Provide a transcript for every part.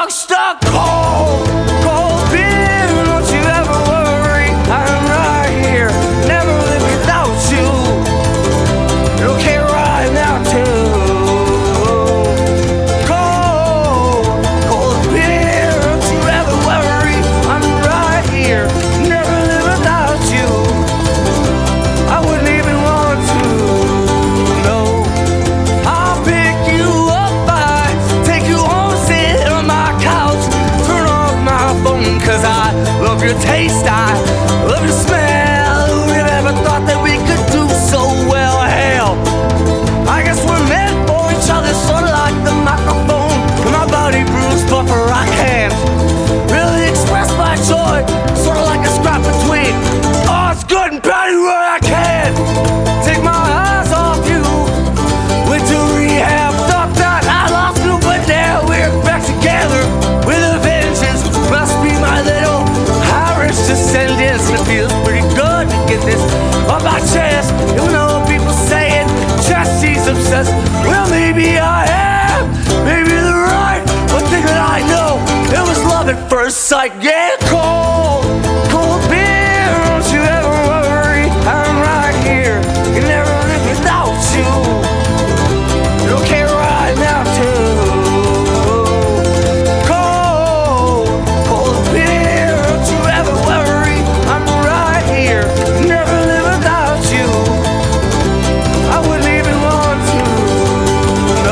stuck. Cold, cold beer, don't you ever worry, I'm right here, never live without you. You're okay right now too. Cold, cold beer, don't you ever worry, I'm right here, never live without you. I wouldn't even want to, no. I'll pick you up, I take you home, sit on my couch, turn off my phone, 'cause I love your taste, I love your smell. Who'd have ever thought that we could do so well? Hell, I guess we're meant for each other, sorta like the microphone in my body bruised buffer. I can't really express my joy, sorta like a scrap between oh, it's good and bad, where I can't take my eyes off you. Went to rehab, thought that I lost you, but now we're back together with a vengeance. Must be my little Irish descendants. It feels pretty good to get this on my chest, even though people saying Jesse's obsessed. Well, maybe I am, maybe they're right, but thing that I know, it was love at first sight. Yeah, cold, cold beer, don't you ever worry, I'm right here, can never live without you. You're okay right now too. Cold, cold beer, don't you ever worry, I'm right here, never live without you. I wouldn't even want to, no.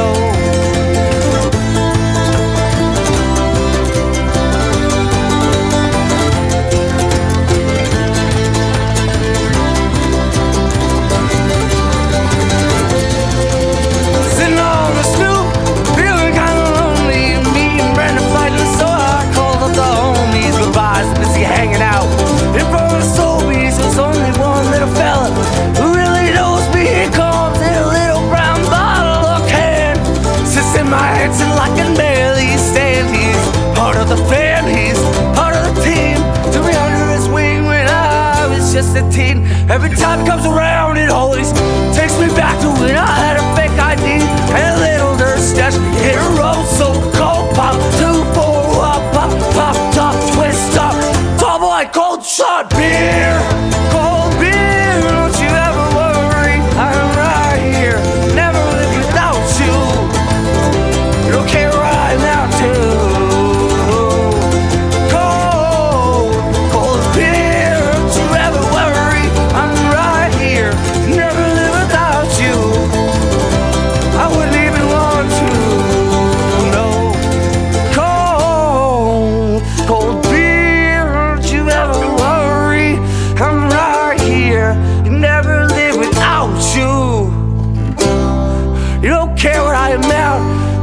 Sitting on the stoop, feeling kinda lonely. Me and Brandon fighting, so I called up the homies. Goodbyes, busy hanging out in front of the Sobeys. There's only one little fella who really knows me. He comes in a little brown bottle of can, sits in my hands and I can barely stand. He's part of the fam, he's part of the team. Took me under his wing when I was just a teen. Every time it comes around, it always takes me back to when I had a fake ID and a little dirt stash. Hit a road so cold, pop 2, 4 up, pop, pop, top, twist up, tall boy, cold shot beer, cold beer, don't you ever worry, I'm right here, never live without you. You're okay right now too. Cold, cold beer, don't you ever worry, I'm right here, never live without you. I wouldn't even want to, no. Cold, cold beer, don't you ever worry, I'm right here, never live without you. You don't care what I am now,